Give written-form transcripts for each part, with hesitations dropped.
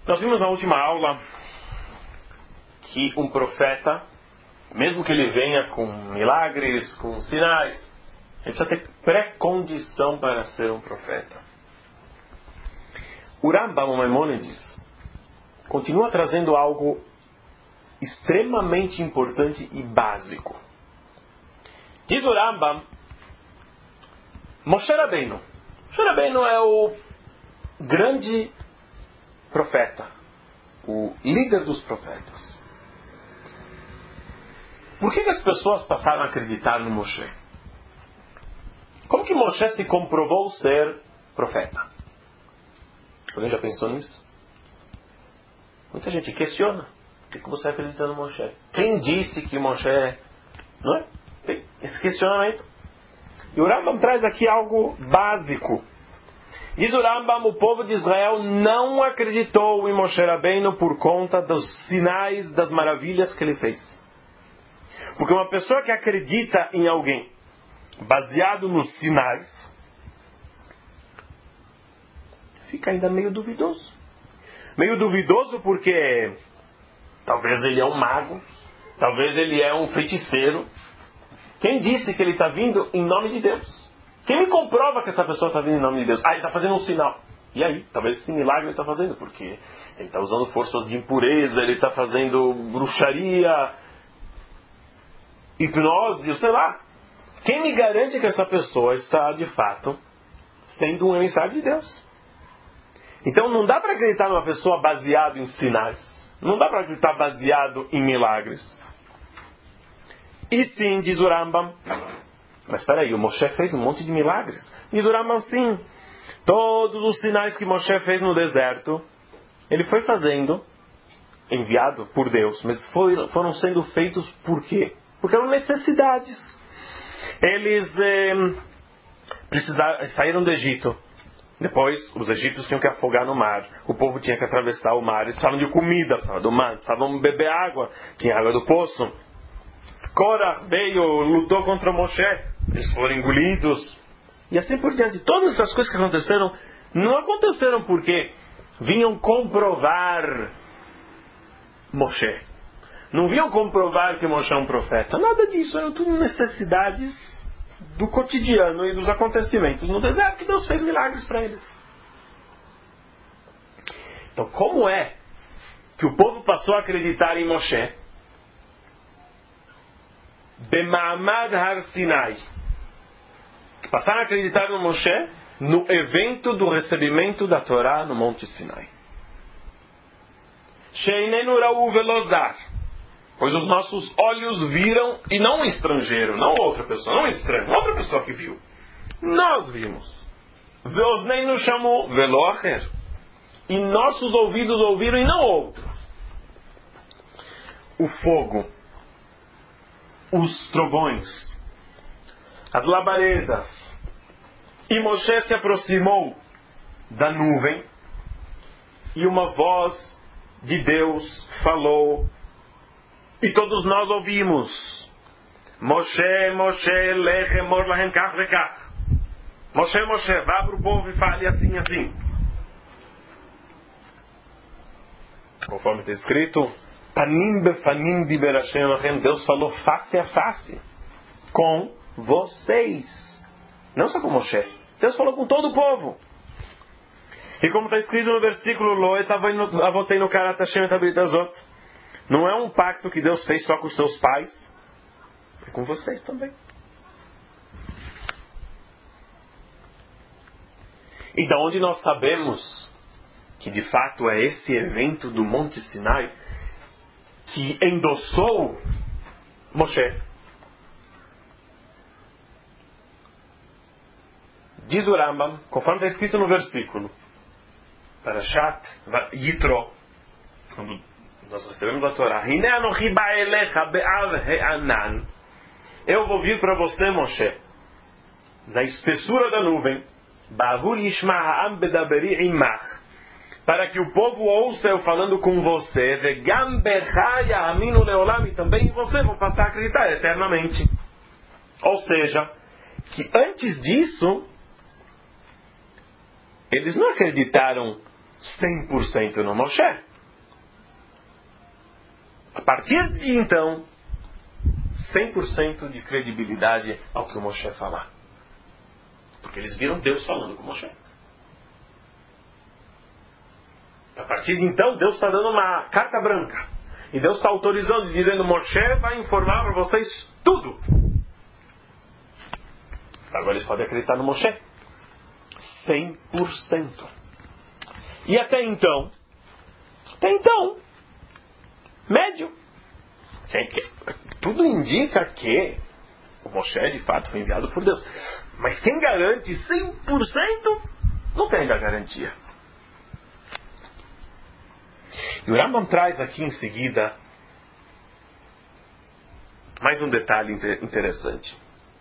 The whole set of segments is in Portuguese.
Nós vimos na última aula que um profeta, mesmo que ele venha com milagres, com sinais, ele precisa ter pré-condição para ser um profeta. O Rambam, o Maimônides, continua trazendo algo extremamente importante e básico. Diz o Rambam, Moshe Rabbeinu. Moshe Rabbeinu é o grande profeta, o líder dos profetas. Por que as pessoas passaram a acreditar no Moshe? Como que Moshe se comprovou ser profeta? Alguém já pensou nisso? Muita gente questiona. Por que você acredita no Moshe? Quem disse que Moshe é? Não é? Tem esse questionamento. E o Rambam traz aqui algo básico. Diz o Rambam, o povo de Israel não acreditou em Moshe Rabbeinu por conta dos sinais, das maravilhas que ele fez. Porque uma pessoa que acredita em alguém baseado nos sinais fica ainda meio duvidoso. Meio duvidoso porque talvez ele é um mago, talvez ele é um feiticeiro. Quem disse que ele está vindo em nome de Deus? Quem me comprova que essa pessoa está vindo em nome de Deus? Ele está fazendo um sinal. E aí? Talvez esse milagre ele está fazendo, porque ele está usando forças de impureza, ele está fazendo bruxaria, hipnose, eu sei lá. Quem me garante que essa pessoa está, de fato, sendo um emissário de Deus? Então não dá para acreditar numa pessoa baseado em sinais. Não dá para acreditar baseado em milagres. E sim, diz o Rambam, mas espera aí, o Moshe fez um monte de milagres. Diz o Rambam, sim. Todos os sinais que Moshe fez no deserto, ele foi fazendo, enviado por Deus, mas foram sendo feitos por quê? Porque eram necessidades. Eles saíram do Egito. Depois, os egípcios tinham que afogar no mar. O povo tinha que atravessar o mar. Eles precisavam de comida, precisavam do mar, precisavam beber água. Tinha água do poço. Korah veio, lutou contra Moshe. Eles foram engolidos. E assim por diante. Todas essas coisas que aconteceram, não aconteceram porque vinham comprovar Moshe. Não vinham comprovar que Moshe é um profeta. Nada disso. Eram tudo necessidades do cotidiano e dos acontecimentos no deserto que Deus fez milagres para eles. Então, como é que o povo passou a acreditar em Moshe? Bema'amad Har Sinai. Passaram a acreditar no Moshe no evento do recebimento da Torá no Monte Sinai. Sheinenu ra'u velo zar. Pois os nossos olhos viram, e não um estrangeiro, não outra pessoa, não um estranho, outra pessoa que viu. Nós vimos. Veosneinu chamou velo acher. E nossos ouvidos ouviram e não outro. O fogo, os trovões, as labaredas. E Moshe se aproximou da nuvem e uma voz de Deus falou. E todos nós ouvimos. Moshe, Moshe, lech emor lahem kach vekach. Moshe, Moshe, vá para o povo e fale assim, assim. Conforme está escrito, Panim befanim diber Hashem lachem. Deus falou face a face com vocês. Não só com Moshe. Deus falou com todo o povo. E como está escrito no versículo Lo avotei no karat Hashem et habrit azot. Não é um pacto que Deus fez só com os seus pais. É com vocês também. E da onde nós sabemos que de fato é esse evento do Monte Sinai que endossou Moshe? Diz o Rambam, conforme está escrito no versículo, Parashat Yitro, quando nós recebemos a Torá, eu vou vir para você, Moshe, na espessura da nuvem, para que o povo ouça eu falando com você, e também você vão passar a acreditar eternamente. Ou seja, que antes disso, eles não acreditaram 100% no Moshe. A partir de então, 100% de credibilidade ao que o Moshe falar. Porque eles viram Deus falando com o Moshe. A partir de então, Deus está dando uma carta branca. E Deus está autorizando, dizendo: Moshe vai informar para vocês tudo. Agora eles podem acreditar no Moshe. 100%. E até então, médio. Tudo indica que o Moshe de fato foi enviado por Deus. Mas quem garante 100% não tem ainda garantia. E o Rambam traz aqui em seguida mais um detalhe interessante.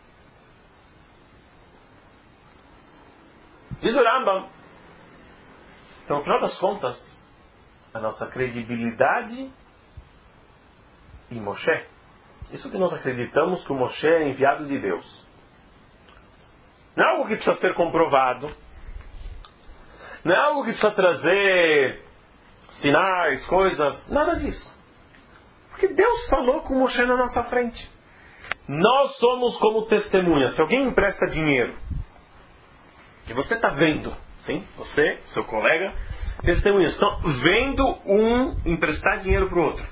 Diz o Rambam, então, no final das contas, a nossa credibilidade em Moshe, isso que nós acreditamos que o Moshe é enviado de Deus, não é algo que precisa ser comprovado, não é algo que precisa trazer sinais, coisas, nada disso. Porque Deus falou com Moshe na nossa frente. Nós somos como testemunhas. Se alguém empresta dinheiro e você está vendo, sim, você, seu colega, testemunhas, estão vendo um emprestar dinheiro para o outro.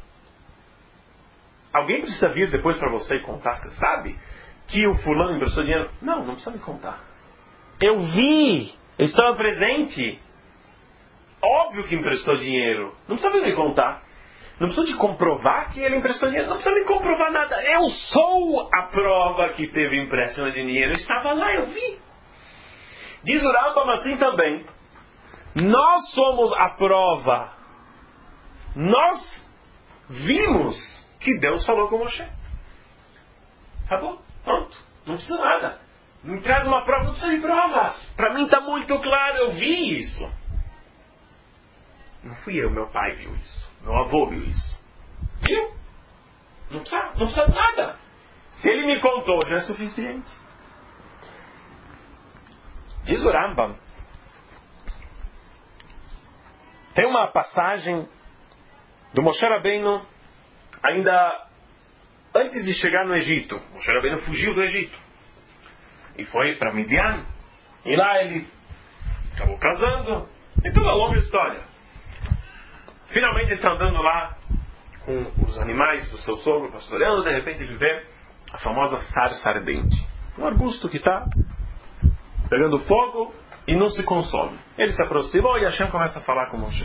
Alguém precisa vir depois para você e contar, você sabe que o fulano emprestou dinheiro? Não precisa me contar. Eu vi, eu estava presente. Óbvio que emprestou dinheiro. Não precisa me contar. Não precisa de comprovar que ele emprestou dinheiro. Não precisa me comprovar nada. Eu sou a prova que teve empréstimo de dinheiro. Eu estava lá, eu vi. Diz o Rambam assim também. Nós somos a prova. Nós vimos que Deus falou com Moshe. Acabou. Pronto. Não precisa nada. Me traz uma prova. Não precisa de provas. Para mim está muito claro. Eu vi isso. Não fui eu, meu pai viu isso. Meu avô viu isso. Viu? Não precisa de nada. Se ele me contou, já é suficiente. Diz o Rambam. Tem uma passagem do Moshe Rabbeinu ainda antes de chegar no Egito. Moshe Rabbeinu fugiu do Egito e foi para Midian. E lá ele acabou casando. E toda a longa história. Finalmente ele está andando lá com os animais do seu sogro, pastoreando. De repente ele vê a famosa sarça ardente. Um arbusto que está pegando fogo e não se consome. Ele se aproxima e Hashem começa a falar com Moshe.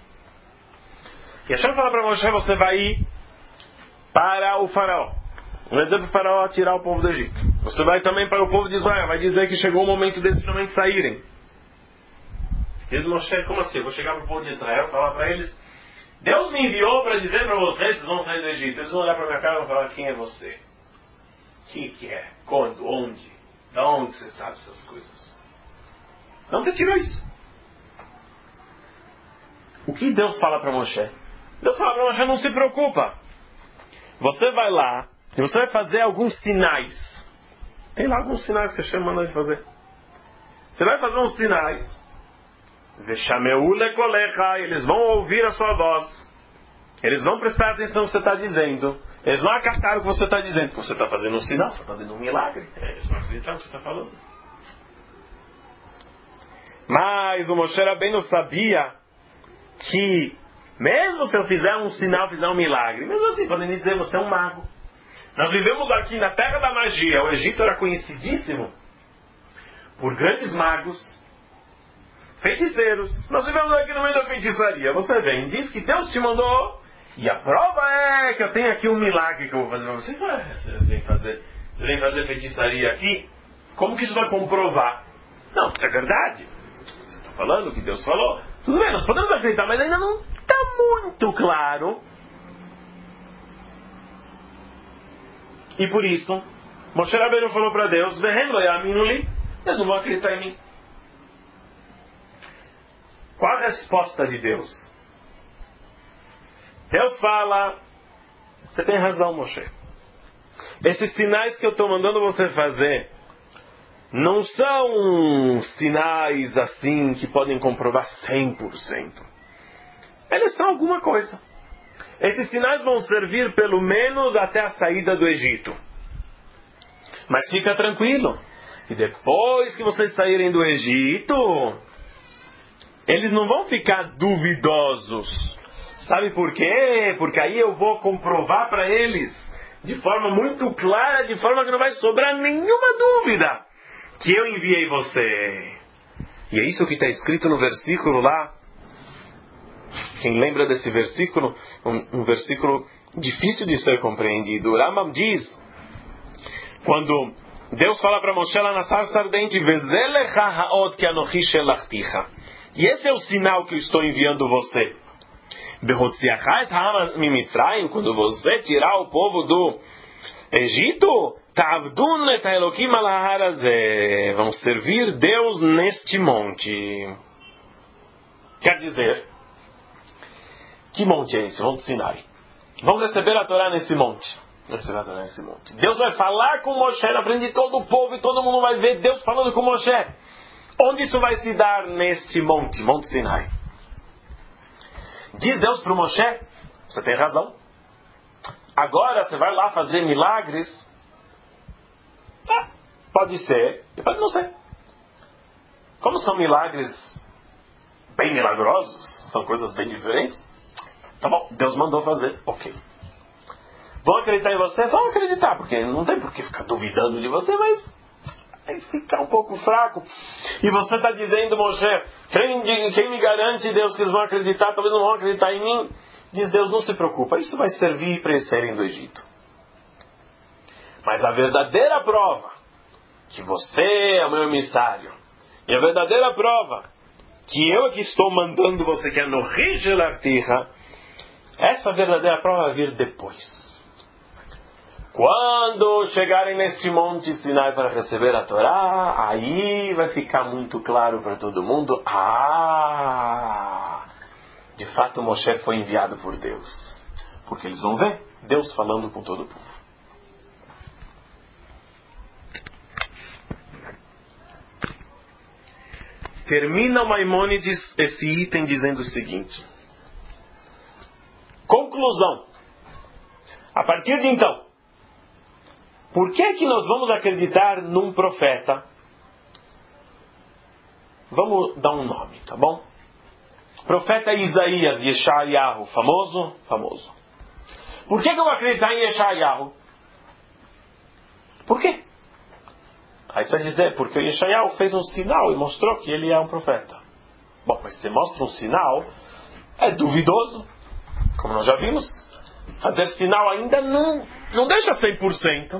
E Hashem fala para Moshe: você vai ir para o faraó. Vai dizer para o faraó tirar o povo do Egito. Você vai também para o povo de Israel. Vai dizer que chegou o momento deles finalmente saírem. Diz Moshe: como assim? Eu vou chegar para o povo de Israel e falar para eles: Deus me enviou para dizer para vocês que vocês vão sair do Egito. Eles vão olhar para minha cara e vão falar: quem é você? Que é? Quando? Onde? De onde você sabe essas coisas? De onde você tirou isso? O que Deus fala para Moshe? Deus fala para Moshe: não se preocupa. Você vai lá e você vai fazer alguns sinais. Tem lá alguns sinais que a Hashem manda de fazer. Você vai fazer uns sinais. Veshameu lekolecha, eles vão ouvir a sua voz. Eles vão prestar atenção no que você está dizendo. Eles vão acatar o que você está dizendo. Porque você está fazendo um sinal, você está fazendo um milagre. Eles vão acreditar no que você está falando. Mas o Moshe Rabbeinu sabia que mesmo se eu fizer um sinal, fizer um milagre, mesmo assim podem dizer: você é um mago. Nós vivemos aqui na terra da magia. O Egito era conhecidíssimo por grandes magos, feiticeiros. Nós vivemos aqui no meio da feitiçaria. Você vem, diz que Deus te mandou, e a prova é que eu tenho aqui um milagre que eu vou fazer. Você vem fazer feitiçaria aqui? Como que isso vai comprovar? Não, é verdade. Você está falando o que Deus falou. Tudo bem, nós podemos acreditar, mas ainda não está muito claro. E por isso, Moshe Rabbeinu falou para Deus: Deus não vai acreditar em mim. Qual a resposta de Deus? Deus fala: você tem razão, Moshe. Esses sinais que eu estou mandando você fazer não são sinais assim que podem comprovar 100%. Eles são alguma coisa. Esses sinais vão servir pelo menos até a saída do Egito. Mas fica tranquilo, que depois que vocês saírem do Egito, eles não vão ficar duvidosos. Sabe por quê? Porque aí eu vou comprovar para eles, de forma muito clara, de forma que não vai sobrar nenhuma dúvida, que eu enviei você. E é isso que está escrito no versículo lá. Quem lembra desse versículo? Um versículo difícil de ser compreendido. O Rambam diz, quando Deus fala para Moshe lá na sarça ardente, e esse é o sinal que eu estou enviando você. Quando você tirar o povo do Egito, vão servir Deus neste monte. Quer dizer, que monte é esse? Monte Sinai. Vão receber a Torá nesse monte. Deus vai falar com Moshe na frente de todo o povo e todo mundo vai ver Deus falando com Moshe. Onde isso vai se dar? Neste monte, Monte Sinai. Diz Deus para o Moshe, você tem razão. Agora você vai lá fazer milagres? Pode ser, e pode não ser. Como são milagres bem milagrosos, são coisas bem diferentes. Tá bom, Deus mandou fazer, ok. Vão acreditar em você? Vão acreditar, porque não tem por que ficar duvidando de você, mas aí fica um pouco fraco. E você está dizendo, Moshe, quem me garante, Deus, que eles vão acreditar, talvez não vão acreditar em mim. Diz Deus, não se preocupa, isso vai servir para eles saírem do Egito. Mas a verdadeira prova que você é o meu emissário, e a verdadeira prova que eu aqui estou mandando você, que é no Rigelartiha, essa verdadeira prova vai vir depois. Quando chegarem neste monte Sinai para receber a Torá, aí vai ficar muito claro para todo mundo, de fato Moshe foi enviado por Deus. Porque eles vão ver Deus falando com todo o povo. Termina o Maimônides esse item dizendo o seguinte. Conclusão. A partir de então, por que é que nós vamos acreditar num profeta? Vamos dar um nome, tá bom? Profeta Isaías, Yeshayahu, famoso? Famoso. Por que eu vou acreditar em Yeshayahu? Por quê? Aí você vai dizer, porque o Yeshayahu fez um sinal e mostrou que ele é um profeta. Bom, mas se mostra um sinal, é duvidoso. Como nós já vimos, fazer sinal ainda não deixa 100%.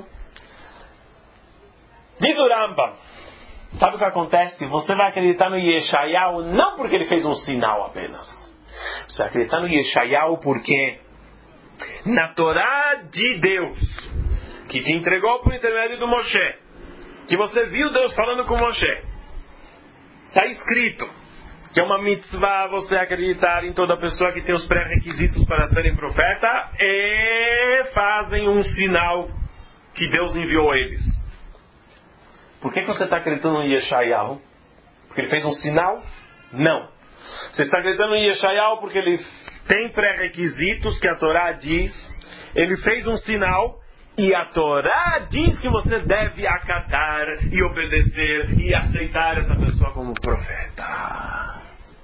Diz o Rambam, sabe o que acontece? Você vai acreditar no Yeshayahu não porque ele fez um sinal apenas. Você vai acreditar no Yeshayahu porque na Torá de Deus, que te entregou por intermédio do Moshe, que você viu Deus falando com Moshe, está escrito que é uma mitzvah você acreditar em toda pessoa que tem os pré-requisitos para serem profeta e fazem um sinal que Deus enviou a eles. Por que você está acreditando em Yeshayahu? Porque ele fez um sinal? Não. Você está acreditando em Yeshayahu porque ele tem pré-requisitos que a Torá diz, ele fez um sinal e a Torá diz que você deve acatar e obedecer e aceitar essa pessoa como profeta.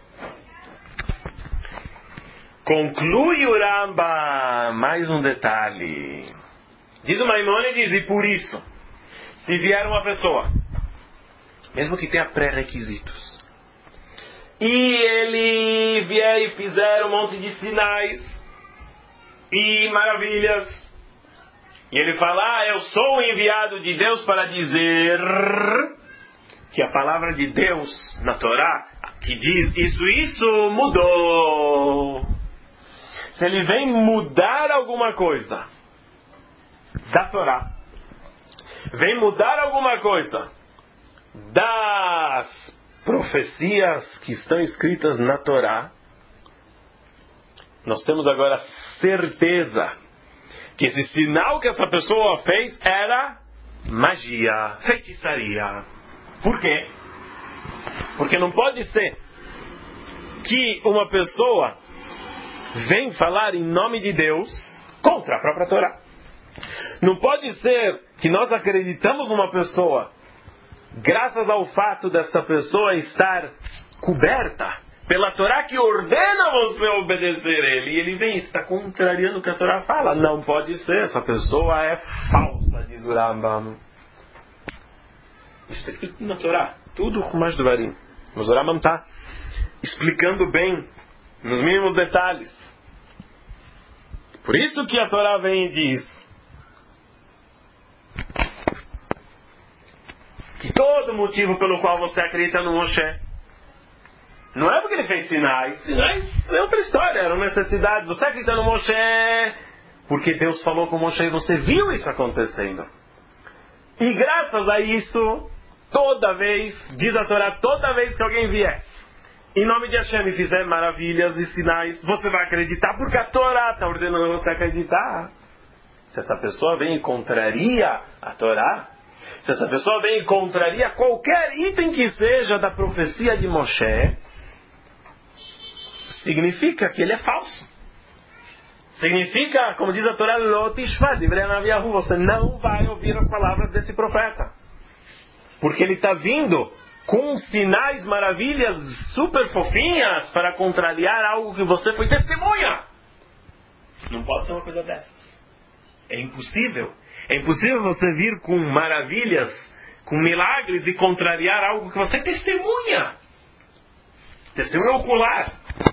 Conclui o Rambam mais um detalhe. Diz o Maimônides, e por isso, se vier uma pessoa, mesmo que tenha pré-requisitos, e ele vier e fizer um monte de sinais e maravilhas, e ele fala, eu sou o enviado de Deus para dizer que a palavra de Deus na Torá, que diz isso mudou. Se ele vem mudar alguma coisa da Torá, vem mudar alguma coisa das profecias que estão escritas na Torá, nós temos agora certeza que esse sinal que essa pessoa fez era magia, feitiçaria. Por quê? Porque não pode ser que uma pessoa vem falar em nome de Deus contra a própria Torá. Não pode ser que nós acreditamos numa pessoa graças ao fato dessa pessoa estar coberta pela Torá que ordena você obedecer ele. E ele vem e está contrariando o que a Torá fala. Não pode ser, essa pessoa é falsa, diz o Rambam. Isso está escrito na Torá. Tudo com mais devarim. Mas o Rambam está explicando bem, nos mínimos detalhes. Por isso que a Torá vem e diz que todo motivo pelo qual você acredita no Moshe não é porque ele fez sinais. Sinais é outra história, era uma necessidade. Você acredita no Moshe porque Deus falou com o Moshe e você viu isso acontecendo. E graças a isso, toda vez, diz a Torá, toda vez que alguém vier em nome de Hashem e fizer maravilhas e sinais, você vai acreditar porque a Torá está ordenando você acreditar. Se essa pessoa vem e contraria a Torá, se essa pessoa vem e contraria qualquer item que seja da profecia de Moshe, significa que ele é falso. Significa, como diz a Torá, você não vai ouvir as palavras desse profeta. Porque ele está vindo com sinais, maravilhas super fofinhas para contrariar algo que você foi testemunha. Não pode ser uma coisa dessas. É impossível. É impossível você vir com maravilhas, com milagres e contrariar algo que você testemunha. Testemunha ocular.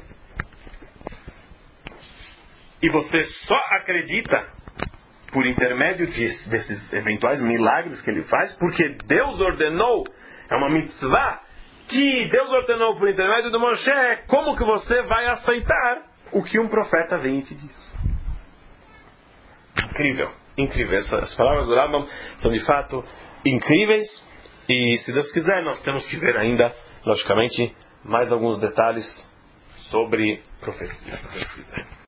E você só acredita por intermédio desses eventuais milagres que ele faz, porque Deus ordenou, é uma mitzvah, que Deus ordenou por intermédio do Moshe. Como que você vai aceitar o que um profeta vem e te diz? Incrível, incrível. Essas palavras do Rambam são de fato incríveis, e se Deus quiser nós temos que ver ainda, logicamente, mais alguns detalhes sobre profecia, se Deus quiser.